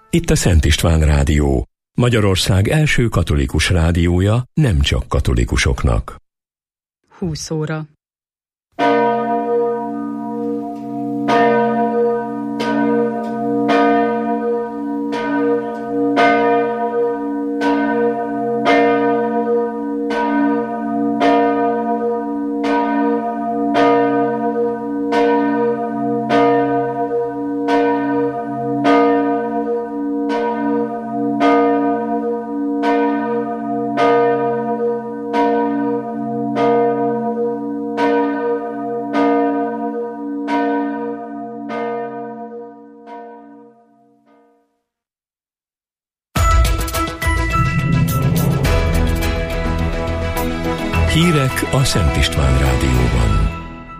Itt a Szent István Rádió, Magyarország első katolikus rádiója, nem csak katolikusoknak. 20 óra. Hírek a Szent István Rádióban.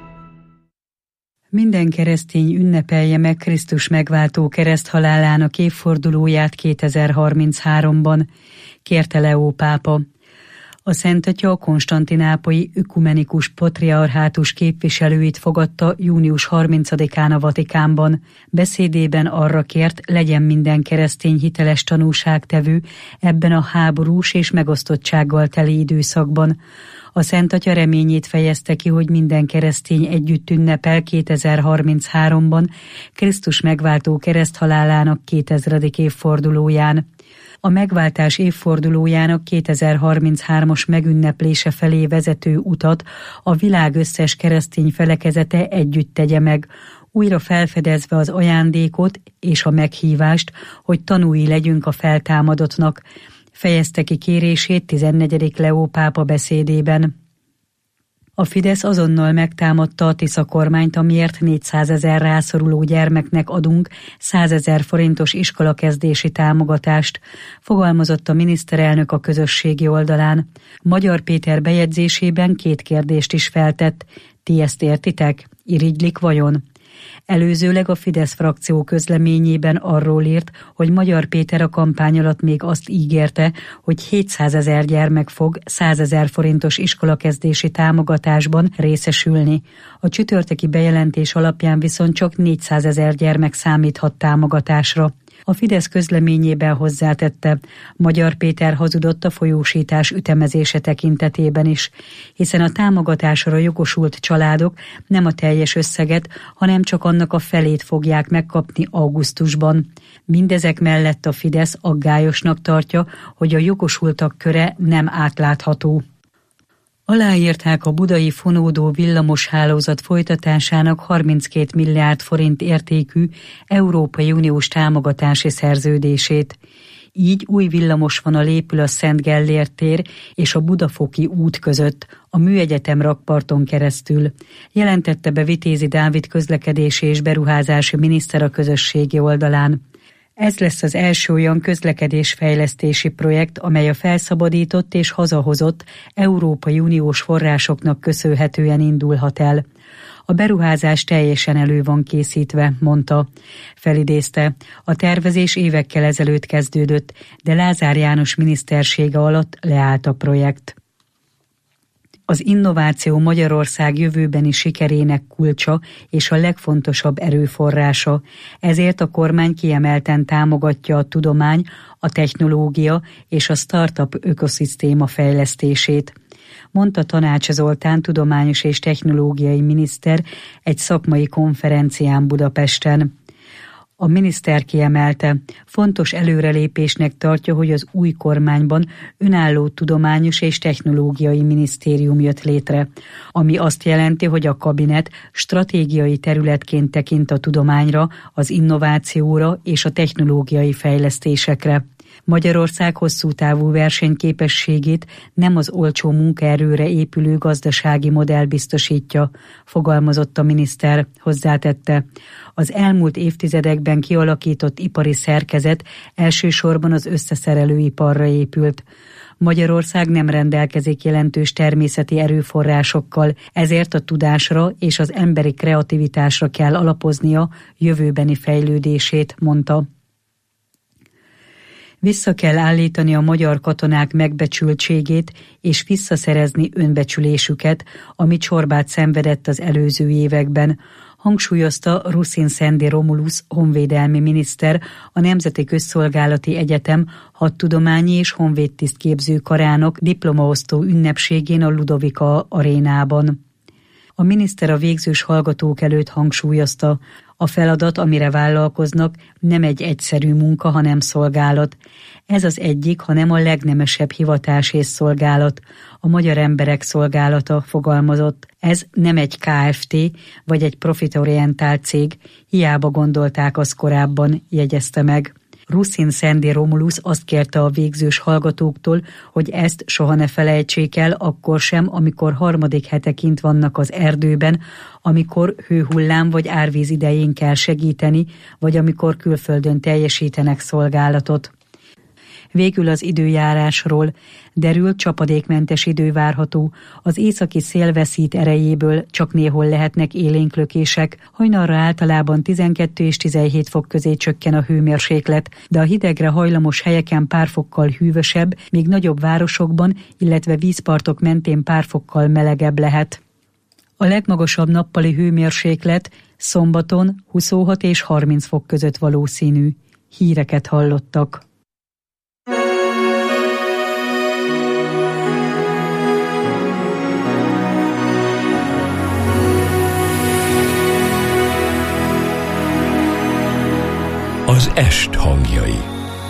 Minden keresztény ünnepelje meg Krisztus megváltó kereszthalálának évfordulóját 2033-ban, kérte Leó pápa. A Szent Atya a konstantinápolyi ökumenikus patriarhátus képviselőit fogadta június 30-án a Vatikánban. Beszédében arra kért, legyen minden keresztény hiteles tanúságtevő ebben a háborús és megosztottsággal teli időszakban. A Szent Atya reményét fejezte ki, hogy minden keresztény együtt ünnepel 2033-ban Krisztus megváltó kereszthalálának 2000. évfordulóján. A megváltás évfordulójának 2033-as megünneplése felé vezető utat a világ összes keresztény felekezete együtt tegye meg, újra felfedezve az ajándékot és a meghívást, hogy tanúi legyünk a feltámadottnak, fejezte ki kérését 14. Leó pápa beszédében. A Fidesz azonnal megtámadta a Tisza kormányt, amiért 400 000 rászoruló gyermeknek adunk 100 000 forintos iskolakezdési támogatást, fogalmazott a miniszterelnök a közösségi oldalán. Magyar Péter bejegyzésében 2 kérdést is feltett. Ti ezt értitek? Irigylik vajon? Előzőleg a Fidesz frakció közleményében arról írt, hogy Magyar Péter a kampány alatt még azt ígérte, hogy 700 000 gyermek fog 100 000 forintos iskolakezdési támogatásban részesülni. A csütörtöki bejelentés alapján viszont csak 400 000 gyermek számíthat támogatásra. A Fidesz közleményében hozzátette, Magyar Péter hazudott a folyósítás ütemezése tekintetében is, hiszen a támogatásra jogosult családok nem a teljes összeget, hanem csak annak a felét fogják megkapni augusztusban. Mindezek mellett a Fidesz aggályosnak tartja, hogy a jogosultak köre nem átlátható. Aláírták a budai fonódó villamoshálózat folytatásának 32 milliárd forint értékű Európai Uniós támogatási szerződését. Így új villamosvonal épül a Szent Gellért tér és a Budafoki út között, a Műegyetem rakparton keresztül, jelentette be Vitézi Dávid közlekedési és beruházási miniszter a közösségi oldalán. Ez lesz az első olyan közlekedésfejlesztési projekt, amely a felszabadított és hazahozott Európai Uniós forrásoknak köszönhetően indulhat el. A beruházás teljesen elő van készítve, mondta. Felidézte, a tervezés évekkel ezelőtt kezdődött, de Lázár János minisztersége alatt leállt a projekt. Az innováció Magyarország jövőbeni sikerének kulcsa és a legfontosabb erőforrása. Ezért a kormány kiemelten támogatja a tudomány, a technológia és a startup ökoszisztéma fejlesztését, mondta Tanács Zoltán tudományos és technológiai miniszter egy szakmai konferencián Budapesten. A miniszter kiemelte, fontos előrelépésnek tartja, hogy az új kormányban önálló tudományos és technológiai minisztérium jött létre, ami azt jelenti, hogy a kabinet stratégiai területként tekint a tudományra, az innovációra és a technológiai fejlesztésekre. Magyarország hosszú távú versenyképességét nem az olcsó munkaerőre épülő gazdasági modell biztosítja, fogalmazott a miniszter, hozzátette. Az elmúlt évtizedekben kialakított ipari szerkezet elsősorban az összeszerelőiparra épült. Magyarország nem rendelkezik jelentős természeti erőforrásokkal, ezért a tudásra és az emberi kreativitásra kell alapoznia jövőbeni fejlődését, mondta. Vissza kell állítani a magyar katonák megbecsültségét és visszaszerezni önbecsülésüket, ami csorbát szenvedett az előző években, hangsúlyozta Rusin Sandy Romulus honvédelmi miniszter, a Nemzeti Közszolgálati Egyetem hadtudományi és honvédtisztképző karának diplomaosztó ünnepségén a Ludovika arénában. A miniszter a végzős hallgatók előtt hangsúlyozta, a feladat, amire vállalkoznak, nem egy egyszerű munka, hanem szolgálat. Ez az egyik, hanem a legnemesebb hivatás és szolgálat, a magyar emberek szolgálata, fogalmazott. Ez nem egy KFT vagy egy profitorientált cég, hiába gondolták azt korábban, jegyezte meg. Rusin Sandy Romulus azt kérte a végzős hallgatóktól, hogy ezt soha ne felejtsék el, akkor sem, amikor harmadik hete kint vannak az erdőben, amikor hőhullám vagy árvíz idején kell segíteni, vagy amikor külföldön teljesítenek szolgálatot. Végül az időjárásról. Derült, csapadékmentes idő várható, az északi szél veszít erejéből, csak néhol lehetnek élénklökések, hajnalra általában 12 és 17 fok közé csökken a hőmérséklet, de a hidegre hajlamos helyeken pár fokkal hűvösebb, míg nagyobb városokban, illetve vízpartok mentén pár fokkal melegebb lehet. A legmagasabb nappali hőmérséklet szombaton 26 és 30 fok között valószínű. Híreket hallottak. Az est hangjai.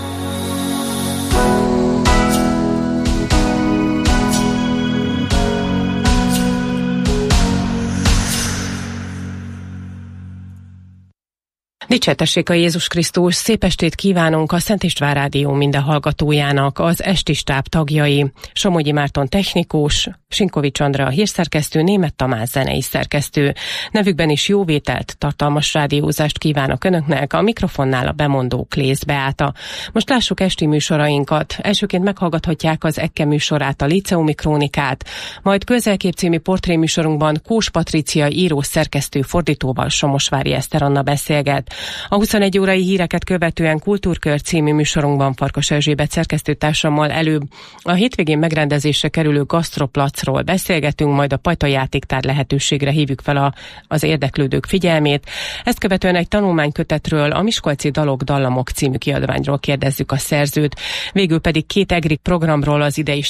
Dicsértessék a Jézus Krisztus, szép estét kívánunk a Szent István Rádió minden hallgatójának, az esti stáb tagjai. Somogyi Márton technikus, Sinkovics Andrea a hírszerkesztő, Németh Tamás zenei szerkesztő. Nevükben is jóvételt, tartalmas rádiózást kívánok Önöknek, a mikrofonnál a bemondó Klész Beáta. Most lássuk esti műsorainkat. Elsőként meghallgathatják az Ekke műsorát, a Líceumi Krónikát, majd Közelkép című portréműsorunkban Kós Patricia író, szerkesztő, fordítóval Somosvári Eszter Anna beszélget. A 21 órai híreket követően Kultúrkör című műsorunkban Farkas Erzsébet szerkesztőtársammal előbb a hétvégén megrendezésre kerülő gasztroplacról beszélgetünk, majd a Pajta játéktár lehetőségre hívjuk fel az érdeklődők figyelmét. Ezt követően egy tanulmánykötetről, a Miskolci Dalok Dallamok című kiadványról kérdezzük a szerzőt, végül pedig két EGRI programról, az idei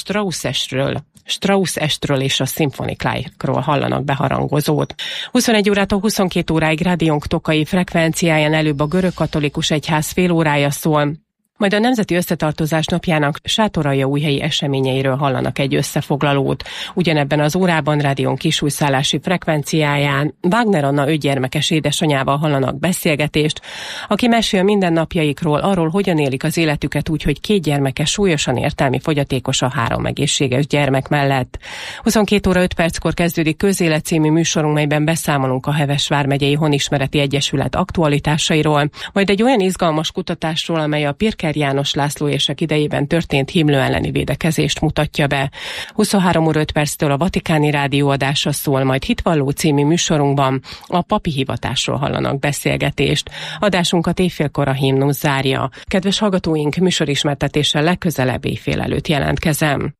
Strauss estről és a szimfoniklájkról hallanak beharangozót. 21 órától 22 óráig rádiónk tokai frekvenciáján előbb a görögkatolikus egyház fél órája szól, majd a Nemzeti Összetartozás napjának Sátoraljaújhelyi eseményeiről hallanak egy összefoglalót. Ugyanebben az órában rádión kisújszállási frekvenciáján Wagner Anna 5 gyermekes édesanyával hallanak beszélgetést, aki mesél mindennapjaikról, arról, hogyan élik az életüket úgy, hogy 2 gyermekes, súlyosan értelmi fogyatékos a 3 egészséges gyermek mellett. 22 óra 5 perckor kezdődik Közélet című műsorunk, melyben beszámolunk a Heves vármegyei Honismereti Egyesület aktualitásairól, majd egy olyan izgalmas kutatásról, amely a Pirker János László érsek idejében történt himlő elleni védekezést mutatja be. 23 óra 5 perctől a Vatikáni rádióadása szól, majd Hitvalló című műsorunkban a papi hivatásról hallanak beszélgetést. Adásunkat éjfélkor a himnusz zárja. Kedves hallgatóink, műsorismertetéssel legközelebb éjfél előtt jelentkezem.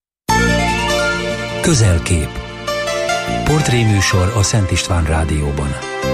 Közelkép. Portréműsor a Szent István Rádióban.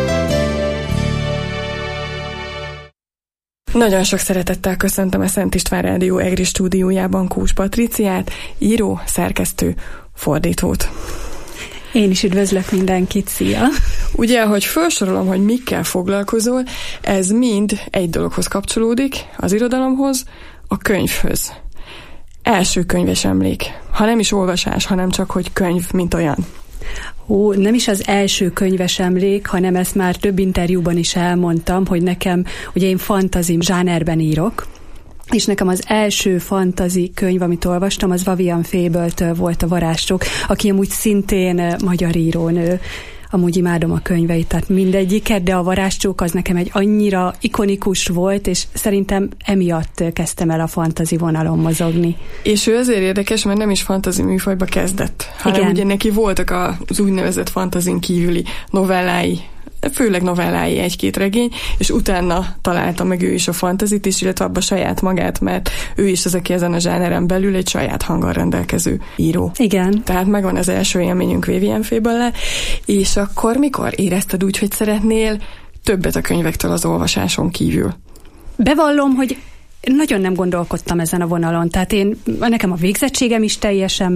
Nagyon sok szeretettel köszöntöm a Szent István Rádió EGRI stúdiójában Kós Patriciát, író, szerkesztő, fordítót. Én is üdvözlök mindenkit, szia! Ugye, ahogy felsorolom, hogy mikkel foglalkozol, ez mind egy dologhoz kapcsolódik, az irodalomhoz, a könyvhöz. Első könyves emlék. Ha nem is olvasás, hanem csak, hogy könyv, mint olyan. Nem is az első könyves emlék, hanem ezt már több interjúban is elmondtam, hogy nekem, ugye én fantasy zsánerben írok, és nekem az első fantasy könyv, amit olvastam, az Vivian Fable-től volt, a Varázsok, aki amúgy szintén magyar írónő. Amúgy imádom a könyveit, tehát mindegyiket, de a Varázscsók az nekem egy annyira ikonikus volt, és szerintem emiatt kezdtem el a fantasy vonalon mozogni. És ő azért érdekes, mert nem is fantasy műfajba kezdett, hanem igen, ugye neki voltak az úgynevezett fantazin kívüli novellái, főleg novellái, 1-2 regény, és utána találta meg ő is a fantazit is, illetve abba saját magát, mert ő is az, aki ezen a zsáneren belül egy saját hanggal rendelkező író. Igen. Tehát megvan az első élményünk Vivien Faible-lel, és akkor mikor érezted úgy, hogy szeretnél többet a könyvektől az olvasáson kívül? Bevallom, hogy nagyon nem gondolkodtam ezen a vonalon, tehát nekem a végzettségem is teljesen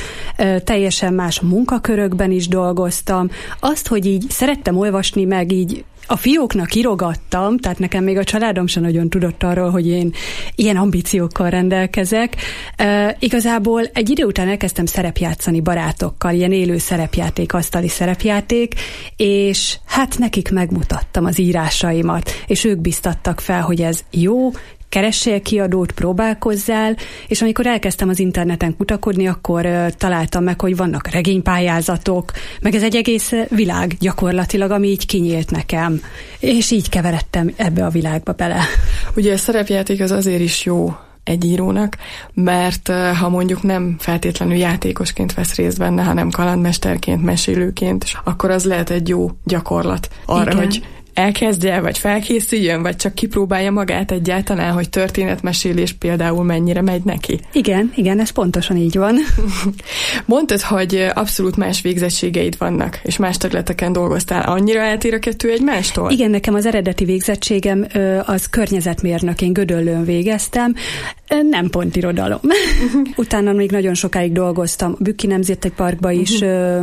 más munkakörökben is dolgoztam. Azt, hogy így szerettem olvasni, meg így a fióknak írogattam, tehát nekem még a családom sem nagyon tudott arról, hogy én ilyen ambíciókkal rendelkezek. Igazából egy idő után elkezdtem szerepjátszani barátokkal, ilyen élő szerepjáték, asztali szerepjáték, és hát nekik megmutattam az írásaimat, és ők biztattak fel, hogy ez jó, keressél kiadót, próbálkozzál, és amikor elkezdtem az interneten kutakodni, akkor találtam meg, hogy vannak regénypályázatok, meg ez egy egész világ gyakorlatilag, ami így kinyílt nekem, és így keveredtem ebbe a világba bele. Ugye a szerepjáték az azért is jó egy írónak, mert ha mondjuk nem feltétlenül játékosként vesz részt benne, hanem kalandmesterként, mesélőként, akkor az lehet egy jó gyakorlat arra, igen, hogy elkezdje, vagy felkészüljön, vagy csak kipróbálja magát egyáltalán, hogy történetmesélés például mennyire megy neki. Igen, ez pontosan így van. Mondtad, hogy abszolút más végzettségeid vannak, és más területeken dolgoztál. Annyira eltér a kettő egymástól? Igen, nekem az eredeti végzettségem az környezetmérnök, én Gödöllőn végeztem, nem pont irodalom. Utána még nagyon sokáig dolgoztam a Bükki Nemzeti Parkban is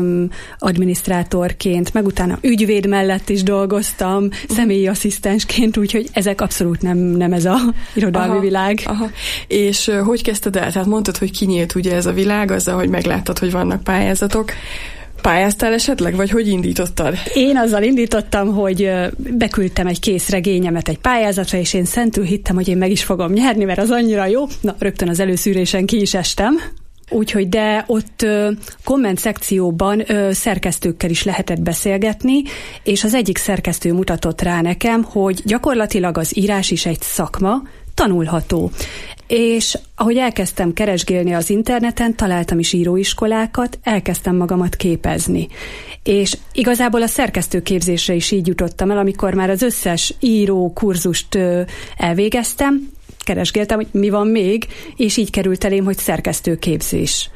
adminisztrátorként, meg utána ügyvéd mellett is dolgoztam, személyi asszisztensként, úgyhogy ezek abszolút nem ez a irodalmi világ. Aha. És hogy kezdted el? Tehát mondtad, hogy kinyílt ugye ez a világ, azzal, hogy megláttad, hogy vannak pályázatok. Pályáztál esetleg, vagy hogy indítottad? Én azzal indítottam, hogy beküldtem egy kész regényemet egy pályázatra, és én szentül hittem, hogy én meg is fogom nyerni, mert az annyira jó. Na, rögtön az előszűrésen ki is estem. Úgyhogy de ott komment szekcióban szerkesztőkkel is lehetett beszélgetni, és az egyik szerkesztő mutatott rá nekem, hogy gyakorlatilag az írás is egy szakma, tanulható. És ahogy elkezdtem keresgélni az interneten, találtam is íróiskolákat, elkezdtem magamat képezni. És igazából a szerkesztőképzésre is így jutottam el, amikor már az összes író kurzust elvégeztem, keresgéltem, hogy mi van még, és így került elém, hogy szerkesztőképzés.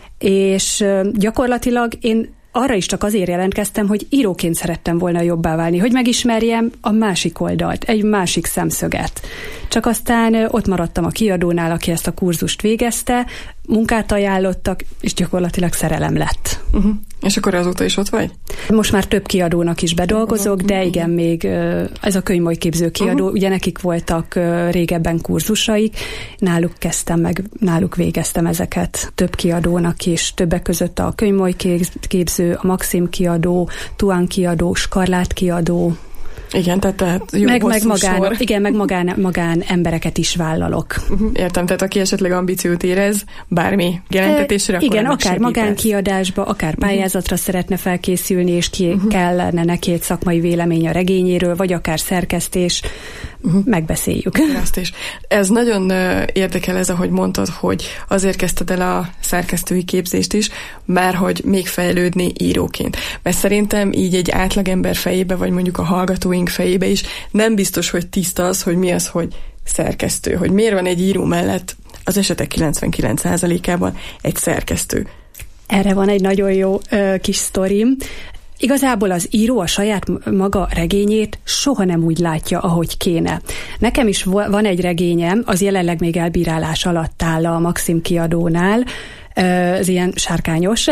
És gyakorlatilag én arra is csak azért jelentkeztem, hogy íróként szerettem volna jobbá válni, hogy megismerjem a másik oldalt, egy másik szemszöget. Csak aztán ott maradtam a kiadónál, aki ezt a kurzust végezte, munkát ajánlottak, és gyakorlatilag szerelem lett. És akkor azóta is ott vagy? Most már több kiadónak is bedolgozok, de igen, még ez a könyvmolyképző kiadó, ugye nekik voltak régebben kurzusaik, náluk kezdtem meg, náluk végeztem ezeket több kiadónak is, többek között a könyvmolyképző, a Maxim kiadó, Tuan kiadó, Skarlát kiadó. Igen, tehát jó meg magán, igen, meg magán embereket is vállalok. Értem, tehát aki esetleg ambíciót érez bármi jelentetésre, akkor igen, akár magánkiadásba, akár pályázatra szeretne felkészülni, és kellene neki egy szakmai vélemény a regényéről, vagy akár szerkesztés, megbeszéljük. Azt is. Ez nagyon érdekel ez, ahogy mondtad, hogy azért kezdted el a szerkesztői képzést is, mert hogy még fejlődni íróként. Mert szerintem így egy átlagember fejébe, vagy mondjuk a hallgatóink fejébe is nem biztos, hogy tiszta az, hogy mi az, hogy szerkesztő, hogy miért van egy író mellett az esetek 99%-ában egy szerkesztő. Erre van egy nagyon jó kis sztorim. Igazából az író a saját maga regényét soha nem úgy látja, ahogy kéne. Nekem is van egy regényem, az jelenleg még elbírálás alatt áll a Maxim kiadónál, ez ilyen sárkányos.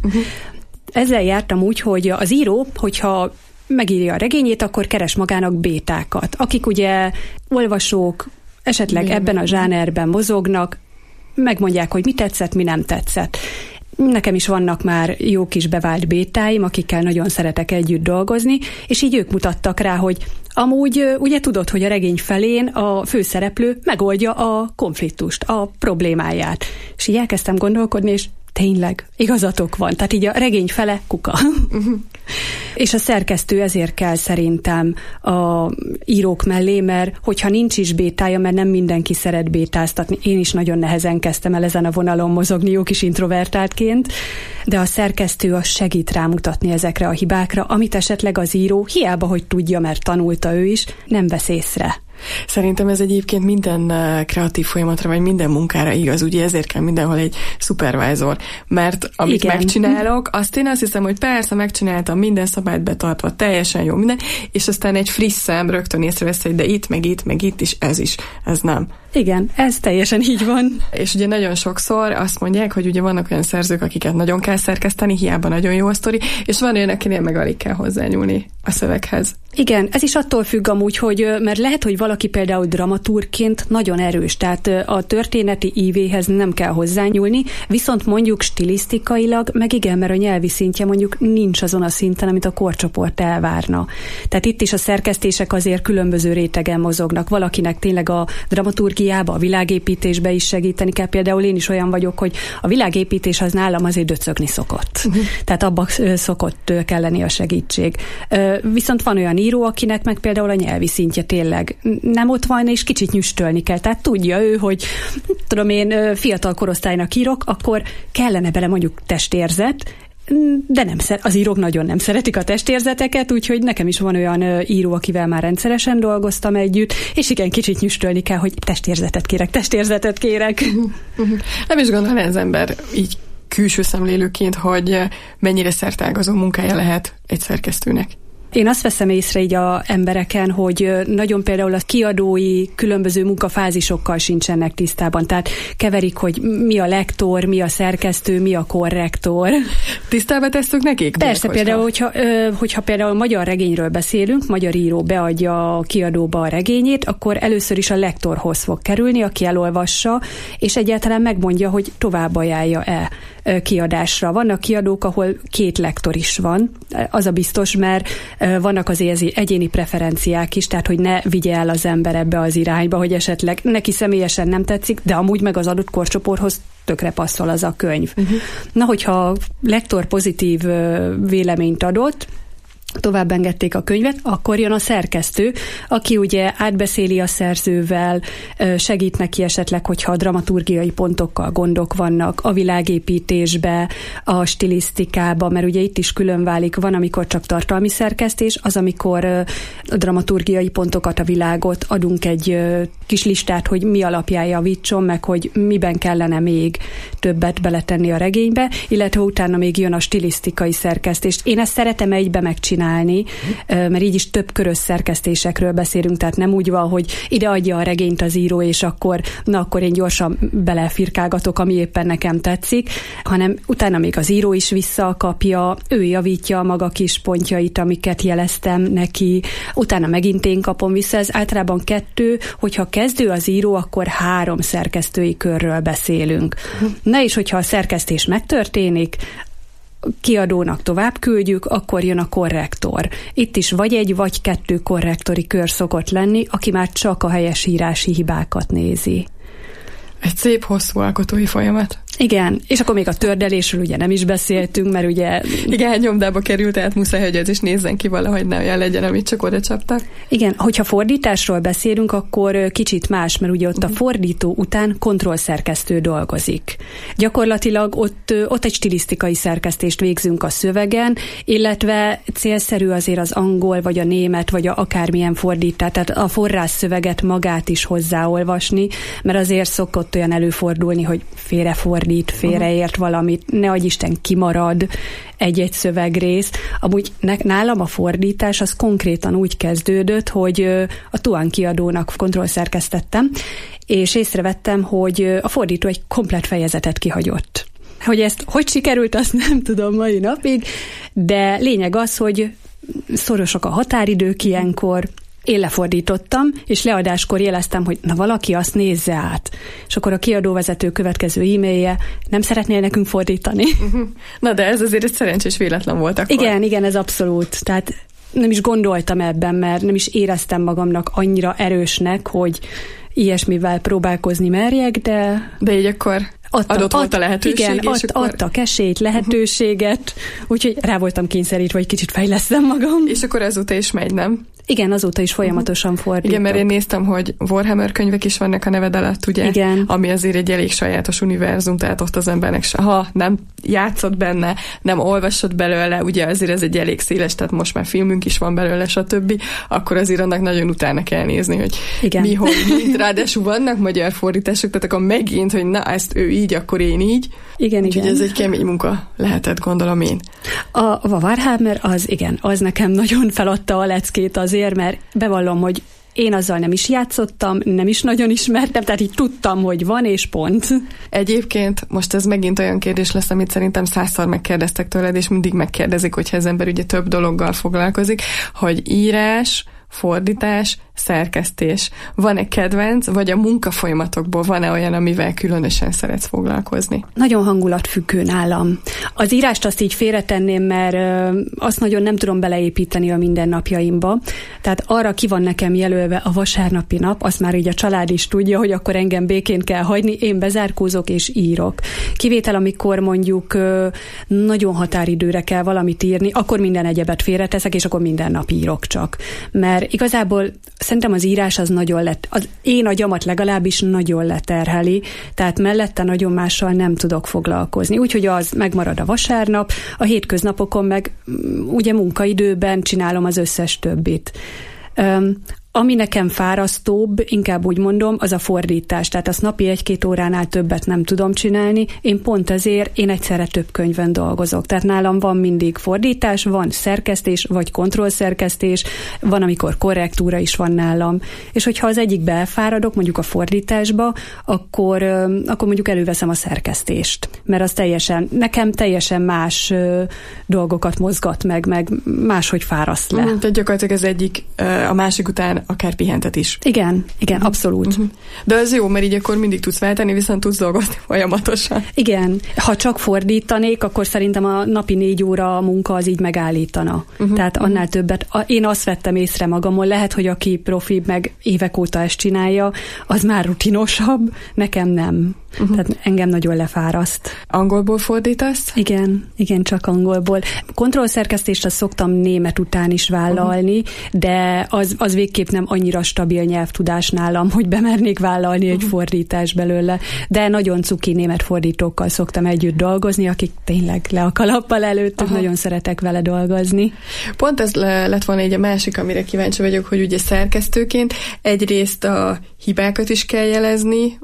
Ezzel jártam úgy, hogy az író, hogyha megírja a regényét, akkor keres magának bétákat, akik ugye olvasók, esetleg ebben a zsánerben mozognak, megmondják, hogy mi tetszett, mi nem tetszett. Nekem is vannak már jó kis bevált bétáim, akikkel nagyon szeretek együtt dolgozni, és így ők mutattak rá, hogy amúgy ugye tudod, hogy a regény felén a főszereplő megoldja a konfliktust, a problémáját. És így elkezdtem gondolkodni, és tényleg, igazatok van. Tehát így a regény fele kuka. És a szerkesztő ezért kell szerintem a írók mellé, mert hogyha nincs is bétája, mert nem mindenki szeret bétáztatni. Én is nagyon nehezen kezdtem el ezen a vonalon mozogni, jó kis introvertáltként, de a szerkesztő az segít rámutatni ezekre a hibákra, amit esetleg az író, hiába, hogy tudja, mert tanulta ő is, nem vesz észre. Szerintem ez egyébként minden kreatív folyamatra, vagy minden munkára igaz, ugye ezért kell mindenhol egy supervisor, mert amit megcsinálok, azt én azt hiszem, hogy persze megcsináltam, minden szabályt betartva, teljesen jó minden, és aztán egy friss szem rögtön észrevesz, hogy de itt, meg itt is, ez nem. Igen, ez teljesen így van. És ugye nagyon sokszor azt mondják, hogy ugye vannak olyan szerzők, akiket nagyon kell szerkeszteni, hiába nagyon jó a sztori, és van olyan, akinél meg alig kell hozzányúlni a szöveghez. Igen, ez is attól függ amúgy, hogy mert lehet, hogy valaki például dramaturgként nagyon erős, tehát a történeti ívéhez nem kell hozzányúlni, viszont mondjuk stilisztikailag, meg igen, mert a nyelvi szintje mondjuk nincs azon a szinten, amit a korcsoport elvárna. Tehát itt is a szerkesztések azért különböző rétegen mozognak. Valakinek tényleg a dramaturgiába, a világépítésbe is segíteni kell. Például én is olyan vagyok, hogy a világépítés az nálam azért döcögni szokott. Tehát abban szokott kell lenni a segítség. Viszont van olyan író, akinek meg például a nyelvi szintje tényleg nem ott van, és kicsit nyüstölni kell. Tehát tudja ő, hogy tudom én fiatal korosztálynak írok, akkor kellene bele mondjuk testérzet, de az írók nagyon nem szeretik a testérzeteket, úgyhogy nekem is van olyan író, akivel már rendszeresen dolgoztam együtt, és igen, kicsit nyüstölni kell, hogy testérzetet kérek. Nem is gondol az ember így külső szemlélőként, hogy mennyire szertágazó munkája lehet egy szerkesztőnek. Én azt veszem észre így a embereken, hogy nagyon például a kiadói különböző munkafázisokkal sincsenek tisztában. Tehát keverik, hogy mi a lektor, mi a szerkesztő, mi a korrektor. Tisztába tesszük nekik? Persze, például, hogyha például magyar regényről beszélünk, magyar író beadja a kiadóba a regényét, akkor először is a lektorhoz fog kerülni, aki elolvassa, és egyáltalán megmondja, hogy tovább ajánlja-e kiadásra. Vannak kiadók, ahol 2 lektor is van, az a biztos, mert vannak az egyéni preferenciák is, tehát hogy ne vigye el az ember ebbe az irányba, hogy esetleg neki személyesen nem tetszik, de amúgy meg az adott korcsoporthoz tökre passzol az a könyv. Na, hogyha lektor pozitív véleményt adott, tovább engedték a könyvet, akkor jön a szerkesztő, aki ugye átbeszéli a szerzővel, segít neki esetleg, hogyha a dramaturgiai pontokkal gondok vannak, a világépítésbe, a stilisztikába, mert ugye itt is külön válik, van, amikor csak tartalmi szerkesztés, az, amikor a dramaturgiai pontokat, a világot, adunk egy kis listát, hogy mi alapján javítson, meg hogy miben kellene még többet beletenni a regénybe, illetve utána még jön a stilisztikai szerkesztést. Én ezt szeretem egybe megcsinálni, mert így is több körös szerkesztésekről beszélünk, tehát nem úgy van, hogy ide adja a regényt az író, és akkor én gyorsan belefirkálgatok, ami éppen nekem tetszik, hanem utána még az író is visszakapja, ő javítja a maga kis pontjait, amiket jeleztem neki, utána megint én kapom vissza, ez általában 2, hogyha kezdő az író, akkor 3 szerkesztői körről beszélünk. Na és hogyha a szerkesztés megtörténik, kiadónak tovább küldjük, akkor jön a korrektor. Itt is vagy 1, vagy 2 korrektori kör szokott lenni, aki már csak a helyesírási hibákat nézi. Egy szép, hosszú alkotói folyamat. Igen, és akkor még a tördelésről ugye nem is beszéltünk, mert ugye... Igen, nyomdába került, tehát muszáj, hogy ez is nézzen ki valahogy, ne olyan legyen, amit csak oda csaptak. Igen, hogyha fordításról beszélünk, akkor kicsit más, mert ugye ott a fordító után kontrollszerkesztő dolgozik. Gyakorlatilag ott egy stilisztikai szerkesztést végzünk a szövegen, illetve célszerű azért az angol, vagy a német, vagy akármilyen fordítás, tehát a forrás szöveget magát is hozzáolvasni, mert azért szokott olyan előfordulni, hogy félreért valamit, ne adj Isten kimarad egy-egy szövegrész. Amúgy nálam a fordítás az konkrétan úgy kezdődött, hogy a Tuan kiadónak kontrollszerkesztettem, és észrevettem, hogy a fordító egy komplett fejezetet kihagyott. Hogy ezt hogy sikerült, azt nem tudom mai napig, de lényeg az, hogy szorosak a határidők ilyenkor. Én lefordítottam, és leadáskor jeleztem, hogy na valaki azt nézze át. És akkor a kiadóvezető következő e-mailje, nem szeretnél nekünk fordítani? Na de ez azért egy szerencsés véletlen volt akkor. Igen, ez abszolút. Tehát nem is gondoltam ebben, mert nem is éreztem magamnak annyira erősnek, hogy ilyesmivel próbálkozni merjek, de... De így akkor Adott volt a lehetőség. Igen, adtak esélyt, lehetőséget, úgyhogy rá voltam kényszerítve, hogy kicsit fejlesztem magam. És akkor azóta is megy, nem? Igen, azóta is folyamatosan fordítok. Igen, mert én néztem, hogy Warhammer könyvek is vannak a neved alatt, ugye? Igen. Ami azért egy elég sajátos univerzum, tehát ott az embernek ha nem játszott benne, nem olvasott belőle, ugye azért ez egy elég széles, tehát most már filmünk is van belőle, stb., akkor azért annak nagyon utána kell nézni, hogy igen. Mi, hogy mit. Ráadásul vannak magyar fordítások, tehát akkor megint, hogy na, ezt ő így, akkor én így. Igen, úgyhogy igen. ez egy kemény munka lehetett, gondolom én. A Warhammer az nekem nagyon feladta a leckét azért, mert bevallom, hogy én azzal nem is játszottam, nem is nagyon ismertem, tehát így tudtam, hogy van, és pont. Egyébként most ez megint olyan kérdés lesz, amit szerintem 100-szor megkérdeztek tőled, és mindig megkérdezik, hogyha az ember ugye több dologgal foglalkozik, hogy írás, fordítás, szerkesztés. Van-e kedvenc, vagy a munkafolyamatokból van-e olyan, amivel különösen szeretsz foglalkozni? Nagyon hangulatfüggő nálam. Az írást azt így félretenném, mert azt nagyon nem tudom beleépíteni a mindennapjaimba. Tehát arra ki van nekem jelölve a vasárnapi nap, azt már így a család is tudja, hogy akkor engem békén kell hagyni, én bezárkózok és írok. Kivétel, amikor mondjuk nagyon határidőre kell valamit írni, akkor minden egyebet félreteszek, és akkor minden nap írok csak. Mert igazából szerintem az írás az nagyon az én agyamat legalábbis nagyon leterheli, tehát mellette nagyon mással nem tudok foglalkozni. Úgyhogy az megmarad a vasárnap, a hétköznapokon meg ugye munkaidőben csinálom az összes többit. Ami nekem fárasztóbb, inkább úgy mondom, az a fordítás. Tehát azt napi 1-2 óránál többet nem tudom csinálni. Én pont ezért egyszerre több könyvön dolgozok. Tehát nálam van mindig fordítás, van szerkesztés, vagy kontrollszerkesztés, van, amikor korrektúra is van nálam. És hogyha az egyikbe elfáradok, mondjuk a fordításba, akkor mondjuk előveszem a szerkesztést. Mert az nekem teljesen más dolgokat mozgat meg máshogy fáraszt le. Tehát gyakorlatilag az egyik a másik után akár pihentet is. Igen, abszolút. De az jó, mert így akkor mindig tudsz váltani, viszont tudsz dolgozni folyamatosan. Igen, ha csak fordítanék, akkor szerintem a napi 4 óra munka az így megállítana. Tehát annál többet. Én azt vettem észre magamon, lehet, hogy aki profi, meg évek óta ezt csinálja, az már rutinosabb, nekem nem. Tehát engem nagyon lefáraszt. Angolból fordítasz? Igen, csak angolból. Kontrollszerkesztést azt szoktam német után is vállalni, de az végképp nem annyira stabil nyelvtudás nálam, hogy bemernék vállalni egy fordítás belőle. De nagyon cuki német fordítókkal szoktam együtt dolgozni, akik tényleg le a kalappal előttük, nagyon szeretek vele dolgozni. Pont ez lett volna egy a másik, amire kíváncsi vagyok, hogy ugye szerkesztőként egyrészt a hibákat is kell jelezni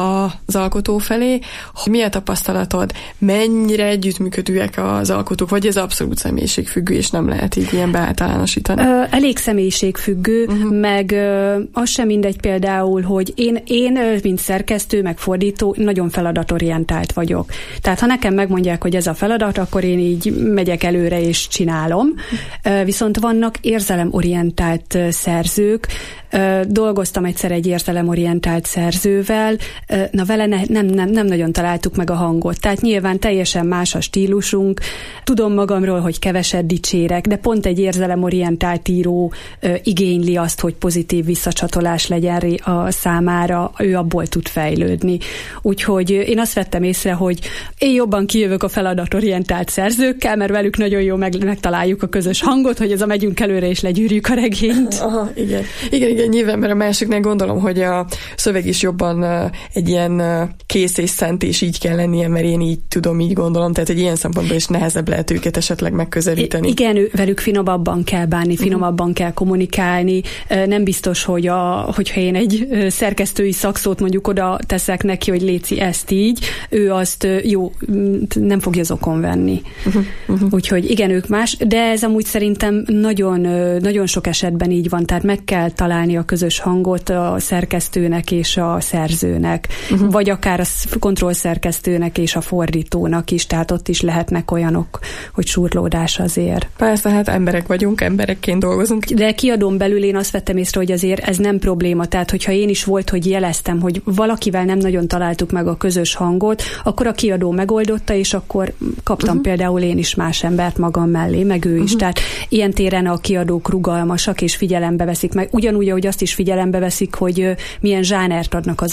az alkotó felé. Mi a tapasztalatod? Mennyire együttműködőek az alkotók? Vagy ez abszolút személyiségfüggő, és nem lehet így ilyen beáltalánosítani? Elég személyiségfüggő, meg az sem mindegy például, hogy én mint szerkesztő, meg fordító, nagyon feladatorientált vagyok. Tehát ha nekem megmondják, hogy ez a feladat, akkor én így megyek előre és csinálom. Viszont vannak érzelemorientált szerzők. Dolgoztam egyszer egy érzelemorientált szerzővel, na vele nem nagyon találtuk meg a hangot. Tehát nyilván teljesen más a stílusunk. Tudom magamról, hogy keveset dicsérek, de pont egy érzelemorientált író igényli azt, hogy pozitív visszacsatolás legyen a számára, ő abból tud fejlődni. Úgyhogy én azt vettem észre, hogy én jobban kijövök a feladatorientált szerzőkkel, mert velük nagyon jó megtaláljuk a közös hangot, hogy ez a megyünk előre és legyűrjük a regényt. Aha, igen, nyilván, mert a másiknál gondolom, hogy a szöveg is jobban egy ilyen kész és szent, és így kell lennie, mert én így tudom, így gondolom, tehát egy ilyen szempontból is nehezebb lehet őket esetleg megközelíteni. Igen, velük finomabban kell bánni, finomabban kell kommunikálni. Nem biztos, hogyha én egy szerkesztői szakszót mondjuk oda teszek neki, hogy léci ezt így, ő azt nem fogja zokon venni. Úgyhogy igen, ők más, de ez amúgy szerintem nagyon, nagyon sok esetben így van, tehát meg kell találni a közös hangot a szerkesztőnek és a szerzőnek, vagy akár a kontrollszerkesztőnek és a fordítónak is, tehát ott is lehetnek olyanok, hogy surlódás azért. Persze, hát emberek vagyunk, emberekként dolgozunk. De kiadón belül én azt vettem észre, hogy azért ez nem probléma, tehát hogyha én is volt, hogy jeleztem, hogy valakivel nem nagyon találtuk meg a közös hangot, akkor a kiadó megoldotta, és akkor kaptam például én is más embert magam mellé, meg ő is. Tehát ilyen téren a kiadók rugalmasak, és figyelembe veszik meg. Ugyanúgy, ahogy azt is figyelembe veszik, hogy milyen zsánert adnak az adott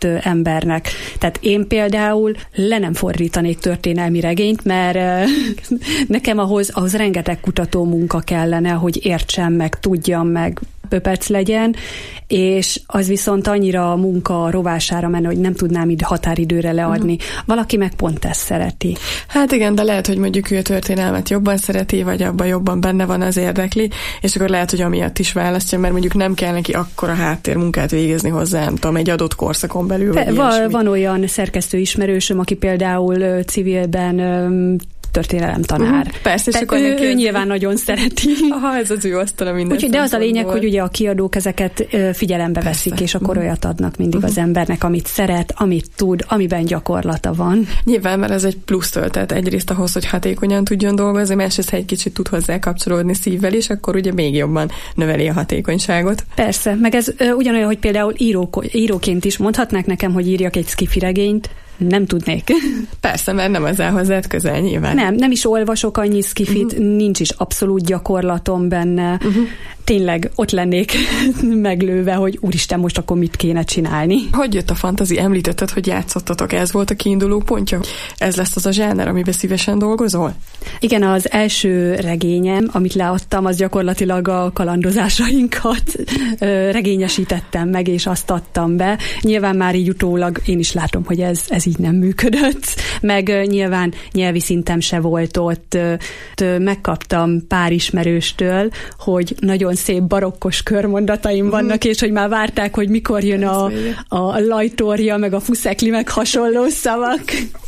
embernek. Tehát én például le nem fordítanék történelmi regényt, mert nekem ahhoz rengeteg kutató munka kellene, hogy értsem meg, tudjam meg, pöpec legyen, és az viszont annyira a munka rovására menne, hogy nem tudnám így határidőre leadni. Valaki meg pont ezt szereti. Hát igen, de lehet, hogy mondjuk ő a történelmet jobban szereti, vagy abban jobban benne van, az érdekli, és akkor lehet, hogy amiatt is választja, mert mondjuk nem kell neki akkora háttérmunkát végezni hozzá, nem tudom, egy adott korszakon belül. Van olyan szerkesztő ismerősöm, aki például civilben történelem tanár. Persze, és akkor ő nyilván nagyon szereti. Aha, ez az ő asztala minden. De az a lényeg, hogy ugye a kiadók ezeket figyelembe veszik, és akkor olyat adnak mindig az embernek, amit szeret, amit tud, amiben gyakorlata van. Nyilván, mert ez egy plusz töltet egyrészt ahhoz, hogy hatékonyan tudjon dolgozni, másrészt, ha egy kicsit tud hozzá kapcsolódni szívvel is, akkor ugye még jobban növeli a hatékonyságot. Persze, meg ez ugyanolyan, hogy például íróként is mondhatnák nekem, hogy írjak egy sci-fi regényt, nem tudnék. Persze, mert nem az hozzád közel nyilván. Nem is olvasok annyi szkifit, nincs is abszolút gyakorlatom benne. Tényleg ott lennék meglőve, hogy úristen, most akkor mit kéne csinálni. Hogy jött a fantasy? Említetted, hogy játszottatok, ez volt a kiinduló pontja? Ez lesz az a zsáner, amiben szívesen dolgozol? Igen, az első regényem, amit leadtam, az gyakorlatilag a kalandozásainkat regényesítettem meg, és azt adtam be. Nyilván már így utólag én is látom, hogy ez így nem működött, meg nyilván nyelvi szintem se volt ott. Megkaptam pár ismerőstől, hogy nagyon szép barokkos körmondataim vannak, és hogy már várták, hogy mikor jön a lajtorja, meg a fuszekli, meg hasonló szavak.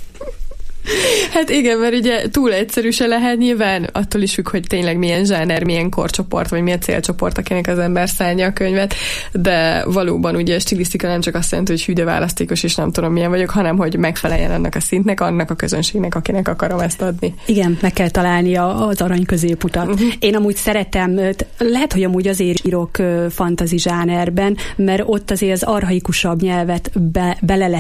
Hát igen, mert ugye túl egyszerű se lehet nyilván, attól is függ, hogy tényleg milyen zsáner, milyen korcsoport, vagy milyen célcsoport, akinek az ember szállja a könyvet, de valóban ugye a stilisztika nem csak azt jelenti, hogy hű, de választékos, és nem tudom milyen vagyok, hanem hogy megfeleljen annak a szintnek, annak a közönségnek, akinek akarom ezt adni. Igen, meg kell találni az arany középutat. Én amúgy szeretem, lehet, hogy amúgy azért írok fantasy zsánerben, mert ott azért az archaikusabb nyelvet bele lehet